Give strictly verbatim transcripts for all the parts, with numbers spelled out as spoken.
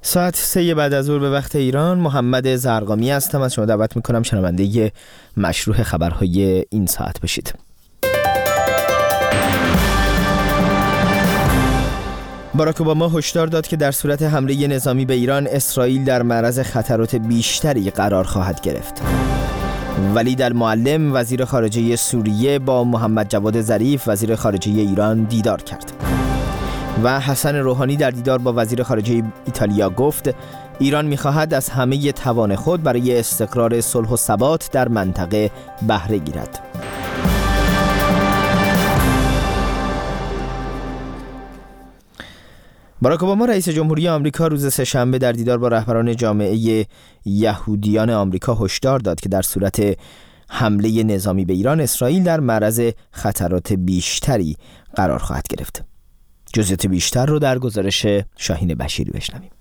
ساعت سه بعد از ظهر به وقت ایران. محمد زرقامی هستم. از شما دعوت میکنم شنونده مشروح خبرهای این ساعت بشید. باراک اوباما هشدار داد که در صورت حمله نظامی به ایران، اسرائیل در معرض خطرات بیشتری قرار خواهد گرفت. ولید المعلم وزیر خارجه سوریه با محمد جواد ظریف وزیر خارجه ایران دیدار کرد. و حسن روحانی در دیدار با وزیر خارجه ایتالیا گفت ایران می‌خواهد از همه توان خود برای استقرار صلح و ثبات در منطقه بهره گیرد. باراک اوباما رئیس جمهوری آمریکا روز سه‌شنبه در دیدار با رهبران جامعه یهودیان آمریکا هشدار داد که در صورت حمله نظامی به ایران، اسرائیل در معرض خطرات بیشتری قرار خواهد گرفت. جزئیات بیشتر رو در گزارش شاهین بشیری بشنویم.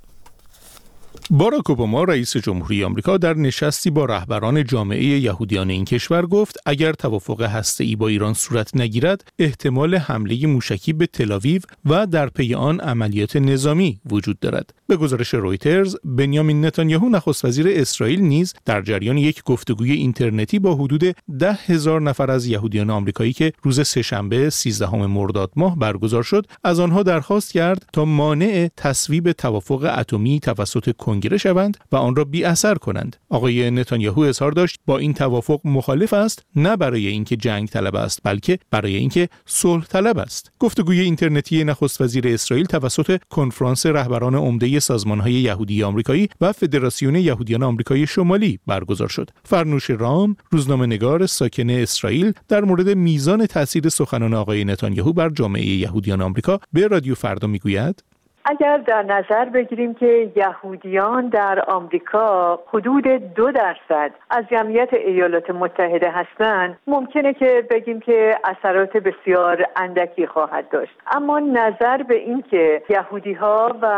باراک اوباما رئیس جمهوری آمریکا در نشستی با رهبران جامعه یهودیان این کشور گفت اگر توافق هسته‌ای با ایران صورت نگیرد، احتمال حمله موشکی به تل‌آویو و در پی آن عملیات نظامی وجود دارد. به گزارش رویترز، بنیامین نتانیاهو نخست وزیر اسرائیل نیز در جریان یک گفتگوی اینترنتی با حدود ده هزار نفر از یهودیان آمریکایی که روز سه‌شنبه سیزدهم مرداد ماه برگزار شد، از آنها درخواست کرد تا مانع تصویب توافق اتمی توسط کنگره شوند و آن را بی اثر کنند. آقای نتانیاهو اظهار داشت با این توافق مخالف است، نه برای اینکه جنگ طلب است، بلکه برای اینکه صلح طلب است. گفتگوی اینترنتی نخست وزیر اسرائیل توسط کنفرانس رهبران عمده سازمان‌های یهودی آمریکایی و فدراسیون یهودیان آمریکای شمالی برگزار شد. فرنوش رام، روزنامه‌نگار ساکن اسرائیل، در مورد میزان تاثیر سخنان آقای نتانیاهو بر جامعه یهودیان آمریکا به رادیو فردا میگوید: اگر در نظر بگیریم که یهودیان در آمریکا حدود دو درصد از جمعیت ایالات متحده هستند، ممکنه که بگیم که اثرات بسیار اندکی خواهد داشت. اما نظر به این که یهودی‌ها و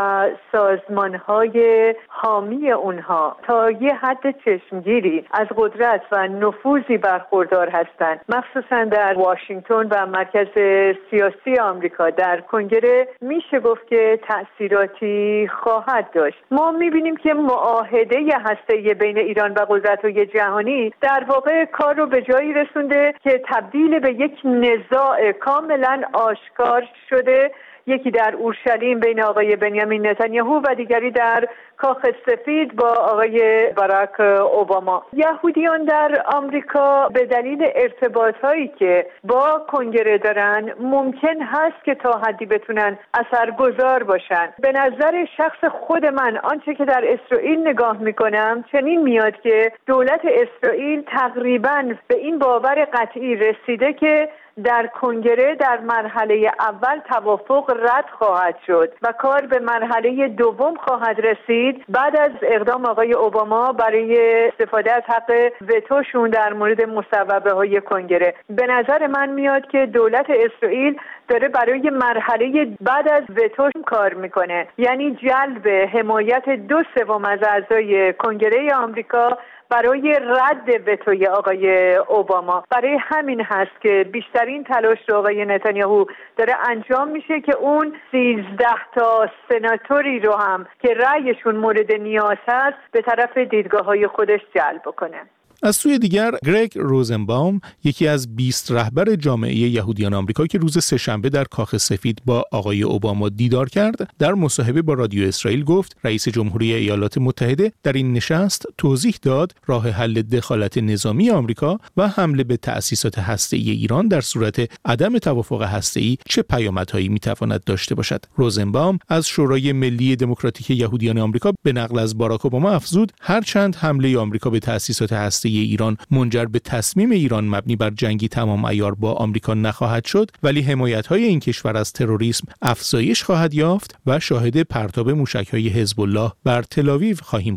سازمان‌های حامی اونها تا یه حد چشمگیری از قدرت و نفوذی برخوردار هستند، مخصوصا در واشنگتن و مرکز سیاسی آمریکا در کنگره، میشه گفت که تأثیراتی خواهد داشت. ما میبینیم که معاهده هسته‌ای بین ایران و قدرت‌های جهانی در واقع کار رو به جایی رسونده که تبدیل به یک نزاع کاملا آشکار شده، یکی در اورشلیم بین آقای بنیامین نتانیاهو و دیگری در کاخ سفید با آقای باراک اوباما. یهودیان در آمریکا به دلیل ارتباطهایی که با کنگره دارن ممکن هست که تا حدی بتونن اثرگذار باشن. به نظر شخص خود من، آنچه که در اسرائیل نگاه میکنم چنین میاد که دولت اسرائیل تقریباً به این باور قطعی رسیده که در کنگره در مرحله اول توافق رد خواهد شد و کار به مرحله دوم خواهد رسید بعد از اقدام آقای اوباما برای استفاده از حق وتوشون در مورد مصوبه های کنگره. به نظر من میاد که دولت اسرائیل داره برای مرحله بعد از وتوش کار میکنه، یعنی جلب حمایت دو سوم از اعضای کنگره آمریکا برای رد وتوی آقای اوباما. برای همین هست که بیشترین تلاش رو آقای نتانیاهو داره انجام میشه که اون سیزده تا سناتوری رو هم که رأیشون مورد نیاز هست به طرف دیدگاه‌های خودش جلب کنه. از سوی دیگر، گرگ روزنباوم، یکی از بیست رهبر جامعه یهودیان آمریکا که روز سه‌شنبه در کاخ سفید با آقای اوباما دیدار کرد، در مصاحبه با رادیو اسرائیل گفت رئیس جمهوری ایالات متحده در این نشست توضیح داد راه حل دخالت نظامی آمریکا و حمله به تأسیسات هسته‌ای ایران در صورت عدم توافق هسته‌ای چه پیامدهایی میتواند داشته باشد. روزنباوم از شورای ملی دموکراتیک یهودیان آمریکا به نقل از باراک اوباما افزود هرچند حمله آمریکا به تأسیسات هسته‌ای ایران منجر به تصمیم ایران مبنی بر جنگی تمام عیار با آمریکا نخواهد شد، ولی حمایت‌های این کشور از تروریسم افزایش خواهد یافت و شاهد پرتاب موشک‌های حزب الله بر تل‌آویو خواهیم بود.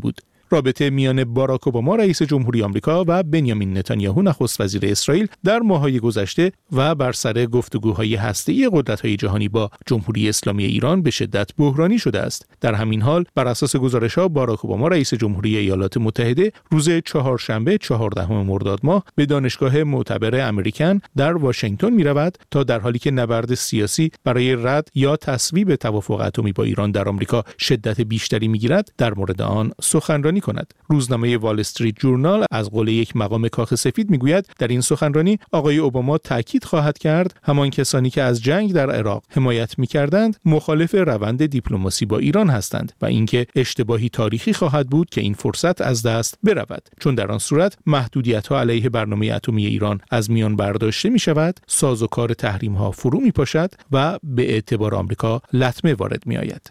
رابطه میان باراک اوباما رئیس جمهوری آمریکا و بنیامین نتانیاهو نخست وزیر اسرائیل در ماه‌های گذشته و بر سر گفتگوهای هسته‌ای قدرت‌های جهانی با جمهوری اسلامی ایران به شدت بحرانی شده است. در همین حال بر اساس گزارش‌ها باراک اوباما رئیس جمهوری ایالات متحده روز چهارشنبه چهاردهم مرداد ماه به دانشگاه معتبر امریکن در واشنگتن می‌رود تا در حالی که نبرد سیاسی برای رد یا تصویب توافق اتمی با ایران در آمریکا شدت بیشتری می‌گیرد در مورد آن سخنرانی کند. روزنامه وال استریت جورنال از قول یک مقام کاخ سفید میگوید در این سخنرانی آقای اوباما تاکید خواهد کرد همان کسانی که از جنگ در عراق حمایت می‌کردند مخالف روند دیپلماسی با ایران هستند و اینکه اشتباهی تاریخی خواهد بود که این فرصت از دست برود، چون در آن صورت محدودیت‌ها علیه برنامه اتمی ایران از میان برداشته می‌شود، سازوکار تحریم‌ها فرو می‌پاشد و به اعتبار آمریکا لطمه وارد می‌آید.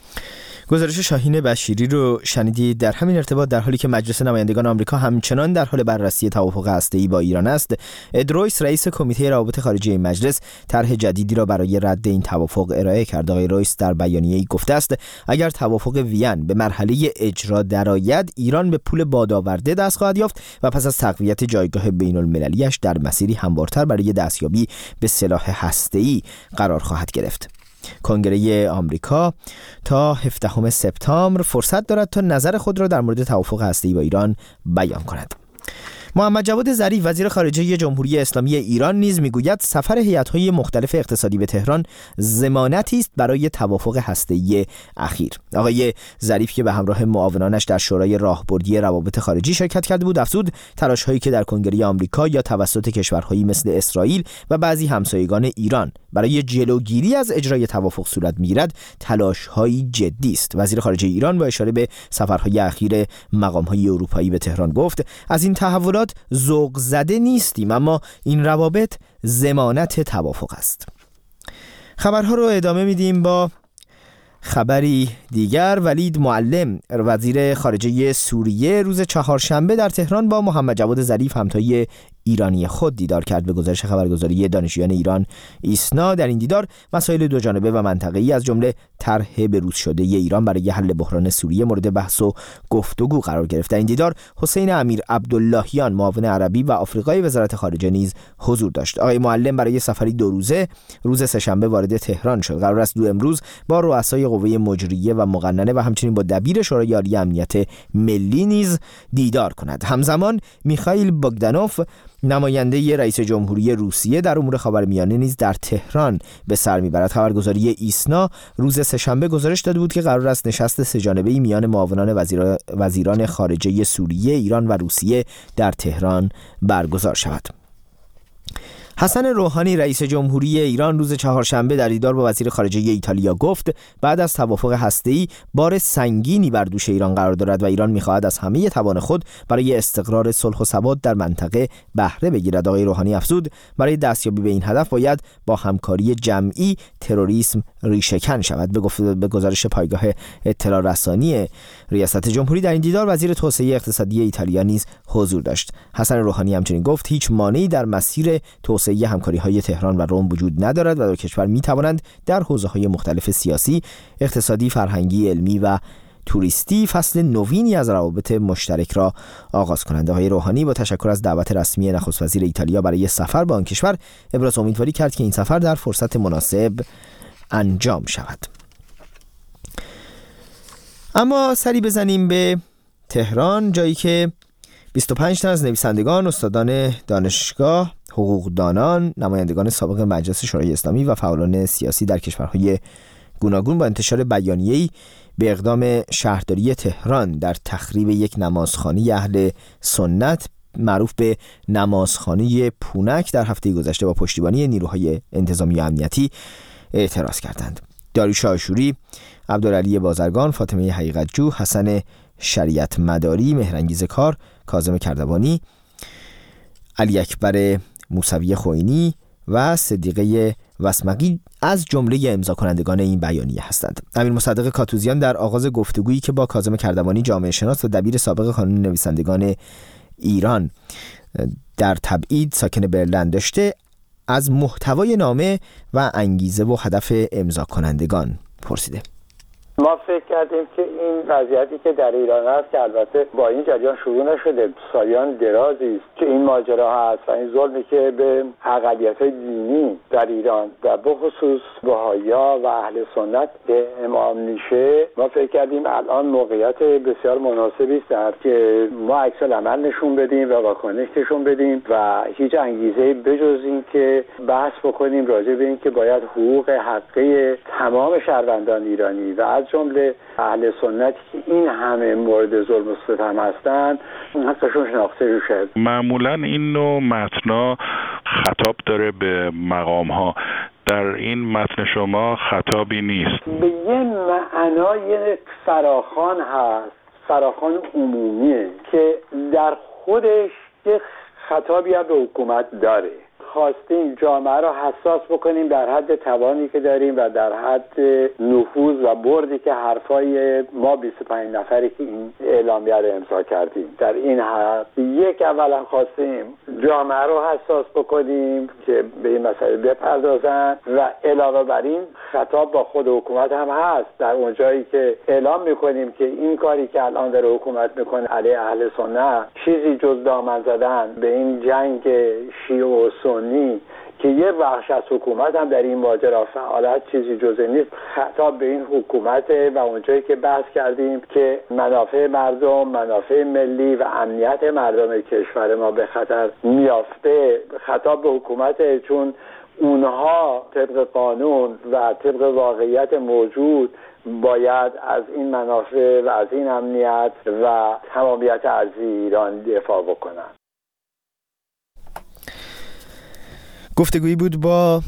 گزارش شاهین بشیری رو شنیدید. در همین ارتباط در حالی که مجلس نمایندگان آمریکا همچنان در حال بررسی توافق هسته‌ای با ایران است، اد رویس رئیس کمیته روابط خارجی مجلس طرح جدیدی را برای رد این توافق ارائه کرد. آقای رویس در بیانیه‌ای گفته است اگر توافق وین به مرحله اجرا درآید، ایران به پول بادآورده دست خواهد یافت و پس از تقویت جایگاه بین‌المللی‌اش در مسیری هموارتر برای دستیابی به سلاح هسته‌ای قرار خواهد گرفت. کنگره آمریکا تا هفدهم سپتامبر فرصت دارد تا نظر خود را در مورد توافق هسته‌ای با ایران بیان کند. محمد جواد ظریف وزیر خارجه جمهوری اسلامی ایران نیز میگوید سفر هیئت‌های مختلف اقتصادی به تهران ضمانتی است برای توافق هسته‌ای اخیر. آقای ظریف که به همراه معاونانش در شورای راهبردی روابط خارجی شرکت کرده بود، افزود تلاش‌هایی که در کنگره آمریکا یا توسط کشورهایی مثل اسرائیل و بعضی همسایگان ایران برای جلوگیری از اجرای توافق صورت می‌گیرد تلاش‌هایی جدی است. وزیر خارجه ایران با اشاره به سفرهای اخیر مقام‌های اروپایی به تهران گفت از این تحولات ذوق زده نیستیم، اما این روابط ضمانت توافق است. خبرها رو ادامه میدیم با خبری دیگر. ولید معلم وزیر خارجه سوریه روز چهارشنبه در تهران با محمد جواد ظریف همتای ایرانی خود دیدار کرد. به گزارش خبرگزاری دانشجویان ایران ایسنا در این دیدار مسائل دو جانبه و منطقه‌ای از جمله طرح بروز شده ی ایران برای حل بحران سوریه مورد بحث و گفتگو قرار گرفت. در این دیدار حسین امیر عبداللهیان معاون عربی و آفریقای وزارت خارجه نیز حضور داشت. آقای معلم برای سفری دو روزه روز سه‌شنبه وارد تهران شد. قرار است دو امروز با رؤسای قوه مجریه و مقننه و همچنین با دبیر شورای عالی امنیت ملی نیز دیدار کند. همزمان میخائیل بوگدانوف نماینده رئیس جمهوری روسیه در امور خاورمیانه نیز در تهران به سر میبرد. خبرگزاری ایسنا روز سه‌شنبه گزارش داده بود که قرار است نشست سه‌جانبه‌ای میان معاونان وزیر... وزیران خارجه سوریه، ایران و روسیه در تهران برگزار شود. حسن روحانی رئیس جمهوری ایران روز چهارشنبه در دیدار با وزیر خارجه ایتالیا گفت بعد از توافق هسته‌ای بار سنگینی بر دوش ایران قرار دارد و ایران می‌خواهد از همه توان خود برای استقرار صلح و ثبات در منطقه بهره بگیرد. آقای روحانی افزود برای دستیابی به این هدف باید با همکاری جمعی تروریسم ریشه‌کن شود. به گفت به گزارش پایگاه اطلاع رسانی ریاست جمهوری در این دیدار وزیر توسعه اقتصادی ایتالیا نیز حضور داشت. حسن روحانی همچنین گفت هیچ مانعی در مسیر توسعه همکاری‌های تهران و روم وجود ندارد و دو کشور می‌توانند در حوزه‌های مختلف سیاسی، اقتصادی، فرهنگی، علمی و توریستی فصل نوینی از روابط مشترک را آغاز کنند. آقای روحانی با تشکر از دعوت رسمی نخست وزیر ایتالیا برای سفر به آن کشور ابراز امیدواری کرد که این سفر در فرصت مناسب انجام شود. اما سری بزنیم به تهران، جایی که بیست و پنج تن از نویسندگان، استادان دانشگاه، حقوقدانان، نمایندگان سابق مجلس شورای اسلامی و فعالان سیاسی در کشورهای گوناگون با انتشار بیانیه‌ای به اقدام شهرداری تهران در تخریب یک نمازخانه اهل سنت معروف به نمازخانه پونک در هفته گذشته با پشتیبانی نیروهای انتظامی و امنیتی اعتراض کردند. داریوش آشوری، عبدالعلی بازرگان، فاطمه حقیقتجو، حسن شریعت مداری، مهرانگیز کار، کاظم کردوانی، علی اکبر موسوی خوئینی و صدیقه وسمقی از جمله امضا کنندگان این بیانیه هستند. امیر مصدق کاتوزیان در آغاز گفتگویی که با کاظم کردوانی جامعه شناس و دبیر سابق کانون نویسندگان ایران در تبعید ساکن برلند داشته، از محتوای نامه و انگیزه و هدف امضا کنندگان پرسیده. ما فکر کردیم که این وضعیتی که در ایران هست که البته با این جریان شروع نشده، سالیان درازی است که این ماجرا هست و این ظلمی که به اقلیت‌های دینی در ایران و به خصوص بهائی‌ها و اهل سنت اعمال میشه، ما فکر کردیم الان موقعیت بسیار مناسبی است که ما عکس العمل نشون بدیم و واکنش نشون بدیم و هیچ انگیزه بجز این که بحث بکنیم راجع به این که باید حقوق حقی تمام شهروندان ایرانی و از جمله اهل سنت که این همه مورد ظلم و ستم هستن حقشون شناخته شد. معمولا این نوع متنا خطاب داره به مقام ها، در این متن شما خطابی نیست. به یه معنا یک فراخوان هست، فراخوان عمومیه که در خودش یک خطابی هم به حکومت داره. خواستیم جامعه را حساس بکنیم در حد توانی که داریم و در حد نفوذ و بردی که حرفای ما بیست و پنج نفری که این اعلامیه رو امضا کردیم در این حد، یک اولا خواستیم جامعه رو حساس بکنیم که به این مسئله بپردازن و علاوه بر این خطاب با خود حکومت هم هست در اونجایی که اعلام میکنیم که این کاری که الان داره حکومت میکنه علیه اهل سنت چیزی جز دامن زدن به این جنگ شیعه و سنی که یه بخش از حکومت هم در این ماجرا فعالیت چیزی جز نیست، خطاب به این حکومت و اونجایی که بحث کردیم که منافع مردم، منافع ملی و امنیت مردم کشور ما به خطر میافته، خطاب به حکومت، چون اونها طبق قانون و طبق واقعیت موجود باید از این منافع و از این امنیت و تمامیت ارضی ایران دفاع بکنن. گفتگویی بود با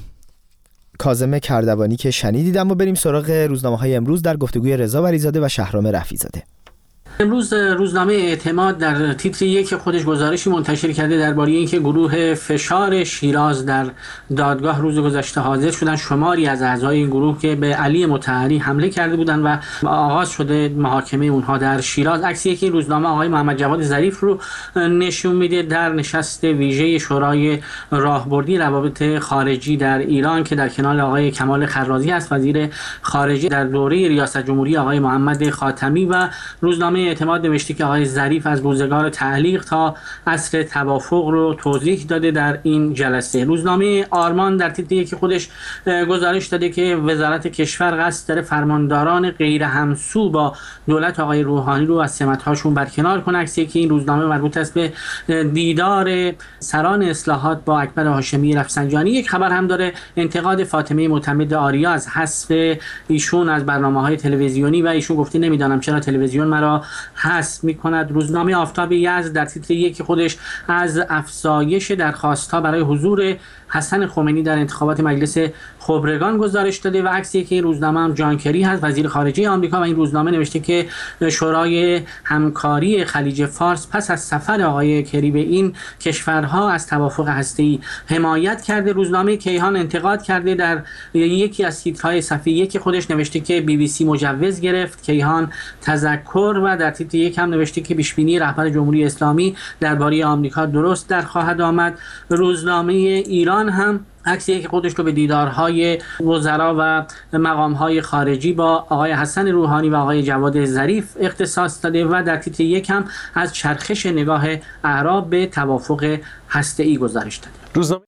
کاظم کردوانی که شنیدید. اما بریم سراغ روزنامه‌های امروز در گفتگوی رضا ولیزاده و شهرام رفیع‌زاده. امروز روزنامه اعتماد در تیتر یک خودش گزارشی منتشر کرده درباره اینکه گروه فشار شیراز در دادگاه روز گذشته حاضر شدن. شماری از اعضای این گروه که به علی مطهری حمله کرده بودند و آغاز شده محاکمه اونها در شیراز. عکسی که این روزنامه آقای محمد جواد ظریف رو نشون میده در نشست ویژه شورای راهبردی روابط خارجی در ایران که در کنار آقای کمال خرازی است، وزیر خارجه در دوره ریاست جمهوری آقای محمد خاتمی. و روزنامه اعتماد نوشته که آقای ظریف از روزگار تعلیق تا عصر توافق رو توضیح داده در این جلسه. روزنامه آرمان در تیتر که خودش گزارش داده که وزارت کشور قصد داره فرمانداران غیر همسو با دولت آقای روحانی رو از سمت‌هاشون برکنار کنه. عکسی که این روزنامه مربوط است به دیدار سران اصلاحات با اکبر هاشمی رفسنجانی. یک خبر هم داره انتقاد فاطمه معتمد آریا از حذف ایشون از برنامه‌های تلویزیونی و ایشون گفته نمیدانم چرا تلویزیون مرا حذف می‌کند. روزنامه آفتاب یزد در تیتر یک خودش از افزایش درخواست‌ها برای حضور حسن خمینی در انتخابات مجلس خبرگان گزارش داده و عکسی که این روزنامه هم جان کری هست، وزیر خارجه آمریکا، و این روزنامه نوشته که شورای همکاری خلیج فارس پس از سفر آقای کری به این کشورها از توافق هسته‌ای حمایت کرده. روزنامه کیهان انتقاد کرده در یکی از تیترهای صفحه یک خودش نوشته که بی بی سی مجوز گرفت، کیهان تذکر، و در تیتر یک هم نوشته که پیشبینی رهبر جمهوری اسلامی درباره آمریکا درست در خواهد آمد. روزنامه ایران هم عکسی که خودش رو به دیدارهای وزرا و مقامهای خارجی با آقای حسن روحانی و آقای جواد ظریف اختصاص داده و در تیتر یک هم از چرخش نگاه اعراب به توافق هسته‌ای گزارش داده. روزنامه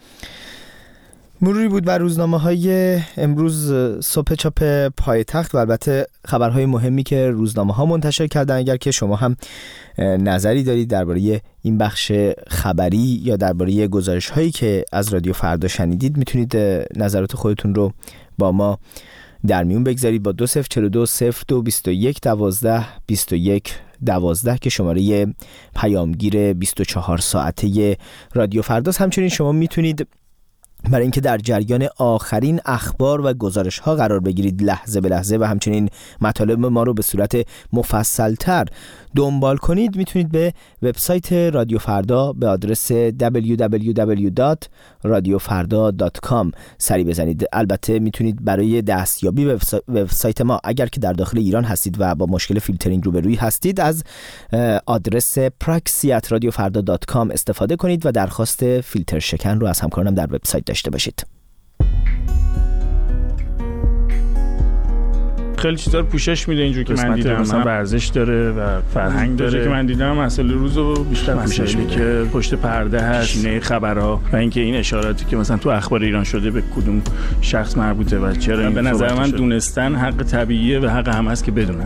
مروری بود بر روزنامه‌های امروز صبح چاپ پایتخت و البته خبرهای مهمی که روزنامه‌ها منتشر کردن. اگر که شما هم نظری دارید درباره این بخش خبری یا درباره گزارش‌هایی که از رادیو فردا شنیدید، میتونید نظرات خودتون رو با ما در میون بگذارید با دو صفر چهار دو صفر دو بیست و یک دوازده بیست و یک دوازده که شماره پیامگیر بیست و چهار ساعته رادیو فرداست. همچنین شما میتونید برای اینکه در جریان آخرین اخبار و گزارش‌ها قرار بگیرید لحظه به لحظه و همچنین مطالب ما رو به صورت مفصل‌تر دنبال کنید، میتونید به وبسایت رادیو فردا به آدرس دبلیو دبلیو دبلیو دات رادیو فردا دات کام سری بزنید. البته میتونید برای دستیابی به وبسایت ما اگر که در داخل ایران هستید و با مشکل فیلترینگ روبروی هستید از آدرس پراکسی ات رادیو فردا دات کام استفاده کنید و درخواست فیلتر شکن رو از همکارانم در وبسایت داشته باشید. خیلی چیزا رو پوشش میده اینجوری که من دیدم، مثلا ورزش داره و فرهنگ داره که من دیدم مسائل روزو بیشتر پوشش میده که پشت پرده هست، نه خبرها و اینکه این اشاراتی که مثلا تو اخبار ایران شده به کدوم شخص مربوطه و چرا این به نظر من دونستن حق طبیعیه و حق هم هست که بدونن.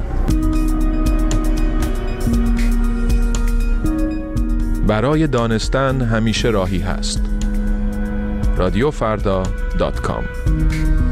برای دانستن همیشه راهی هست. رادیو فردا دات کام